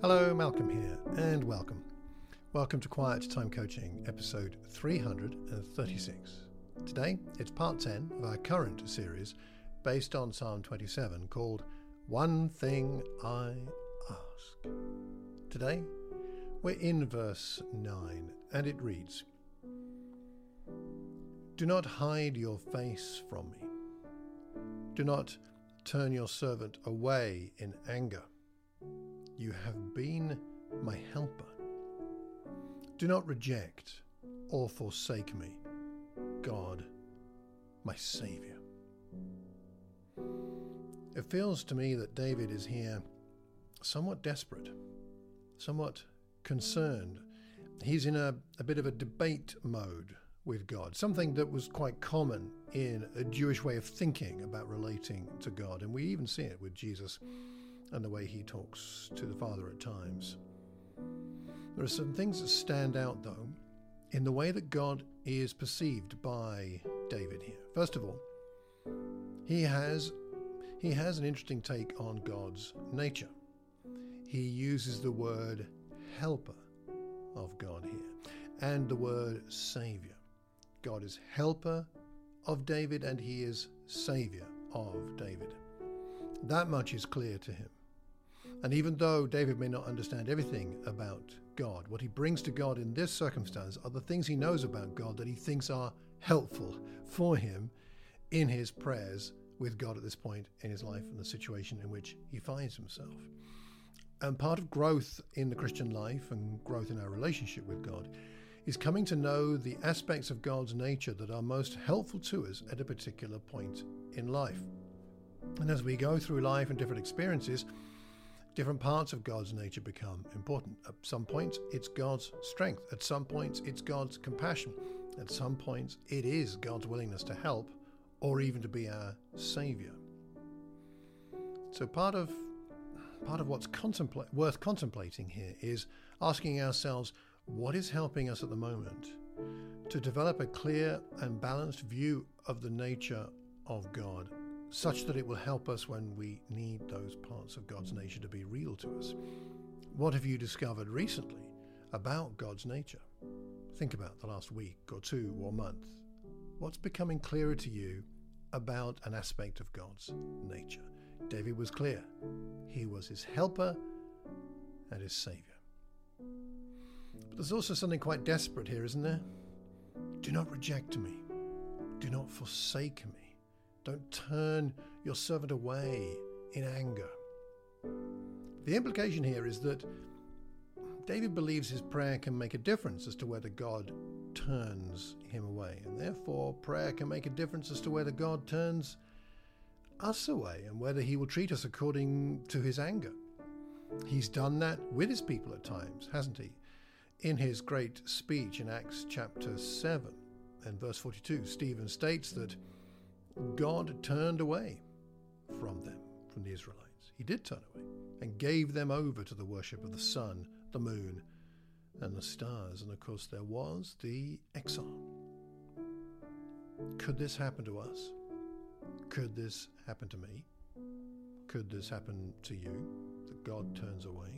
Hello, Malcolm here, and welcome. Welcome to Quiet Time Coaching, episode 336. Today, it's part 10 of our current series based on Psalm 27 called One Thing I Ask. Today, we're in verse 9, and it reads, Do not hide your face from me. Do not turn your servant away in anger. You have been my helper. Do not reject or forsake me, God, my Saviour. It feels to me that David is here somewhat desperate, somewhat concerned. He's in a bit of a debate mode with God, something that was quite common in a Jewish way of thinking about relating to God. And we even see it with Jesus and the way he talks to the Father at times. There are some things that stand out, though, in the way that God is perceived by David here. First of all, he has an interesting take on God's nature. He uses the word helper of God here and the word Saviour. God is helper of David and he is Saviour of David. That much is clear to him. And even though David may not understand everything about God, what he brings to God in this circumstance are the things he knows about God that he thinks are helpful for him in his prayers with God at this point in his life and the situation in which he finds himself. And part of growth in the Christian life and growth in our relationship with God is coming to know the aspects of God's nature that are most helpful to us at a particular point in life. And as we go through life and different experiences, different parts of God's nature become important. At some points, it's God's strength. At some points, it's God's compassion. At some points, it is God's willingness to help or even to be our Saviour. So part of what's worth contemplating here is asking ourselves, what is helping us at the moment to develop a clear and balanced view of the nature of God, such that it will help us when we need those parts of God's nature to be real to us. What have you discovered recently about God's nature? Think about the last week or two or month. What's becoming clearer to you about an aspect of God's nature? David was clear. He was his helper and his Saviour. But there's also something quite desperate here, isn't there? Do not reject me. Do not forsake me. Don't turn your servant away in anger. The implication here is that David believes his prayer can make a difference as to whether God turns him away. And therefore, prayer can make a difference as to whether God turns us away and whether he will treat us according to his anger. He's done that with his people at times, hasn't he? In his great speech in Acts chapter 7 and verse 42, Stephen states that God turned away from them, from the Israelites. He did turn away and gave them over to the worship of the sun, the moon, and the stars. And of course, there was the exile. Could this happen to us? Could this happen to me? Could this happen to you, that God turns away?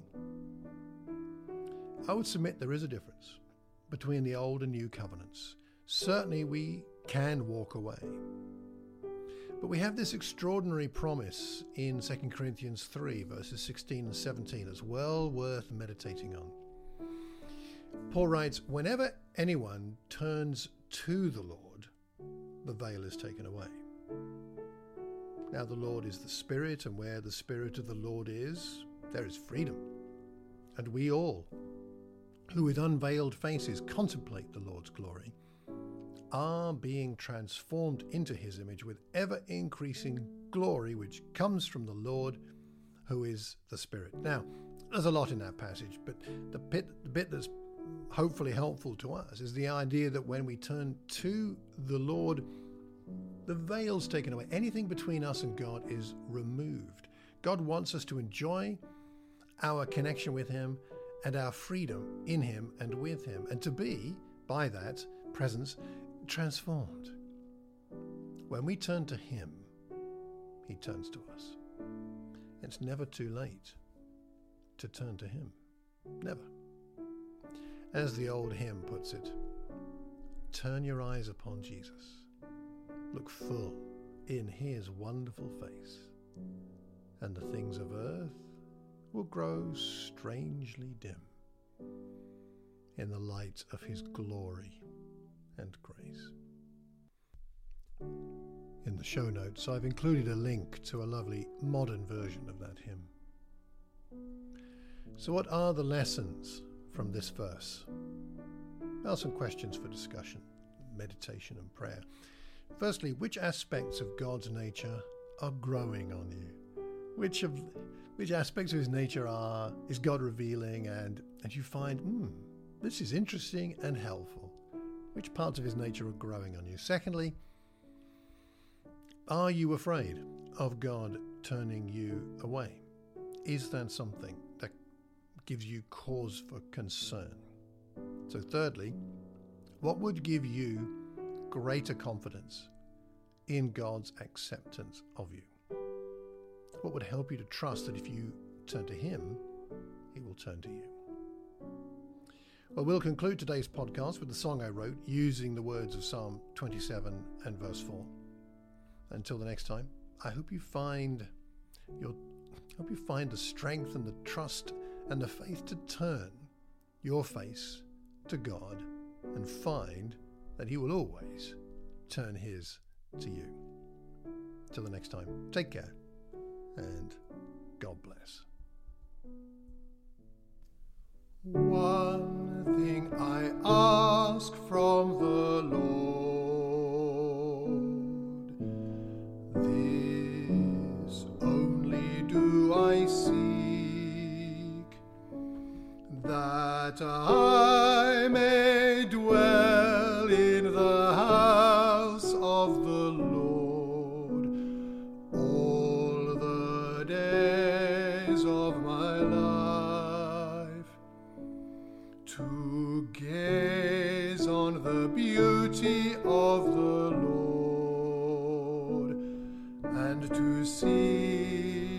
I would submit there is a difference between the old and new covenants. Certainly we can walk away. But we have this extraordinary promise in 2 Corinthians 3, verses 16 and 17 as well worth meditating on. Paul writes, whenever anyone turns to the Lord, the veil is taken away. Now the Lord is the Spirit, and where the Spirit of the Lord is, there is freedom. And we all, who with unveiled faces contemplate the Lord's glory, are being transformed into his image with ever-increasing glory, which comes from the Lord, who is the Spirit. Now, there's a lot in that passage, but the bit that's hopefully helpful to us is the idea that when we turn to the Lord, the veil's taken away. Anything between us and God is removed. God wants us to enjoy our connection with him and our freedom in him and with him, and to be, by that presence, transformed. When we turn to him, he turns to us. It's never too late. to turn to him. Never. As the old hymn puts it, turn your eyes upon Jesus. Look full in his wonderful face, and the things of earth will grow strangely dim in the light of his glory and grace. In the show notes, I've included a link to a lovely modern version of that hymn. So what are the lessons from this verse? Well, some questions for discussion, meditation and prayer. Firstly, which aspects of God's nature are growing on you? Which aspects of his nature is God revealing and you find, this is interesting and helpful? Which parts of his nature are growing on you? Secondly, are you afraid of God turning you away? Is that something that gives you cause for concern? So thirdly, what would give you greater confidence in God's acceptance of you? What would help you to trust that if you turn to him, he will turn to you? Well, we'll conclude today's podcast with the song I wrote using the words of Psalm 27 and verse 4. Until the next time, I hope you find the strength and the trust and the faith to turn your face to God and find that he will always turn his to you. Till the next time, take care and God bless. One thing I ask from the Lord, this only do I seek, that I may dwell in the house of the Lord all the days of my life, to gaze on the beauty of the Lord and to see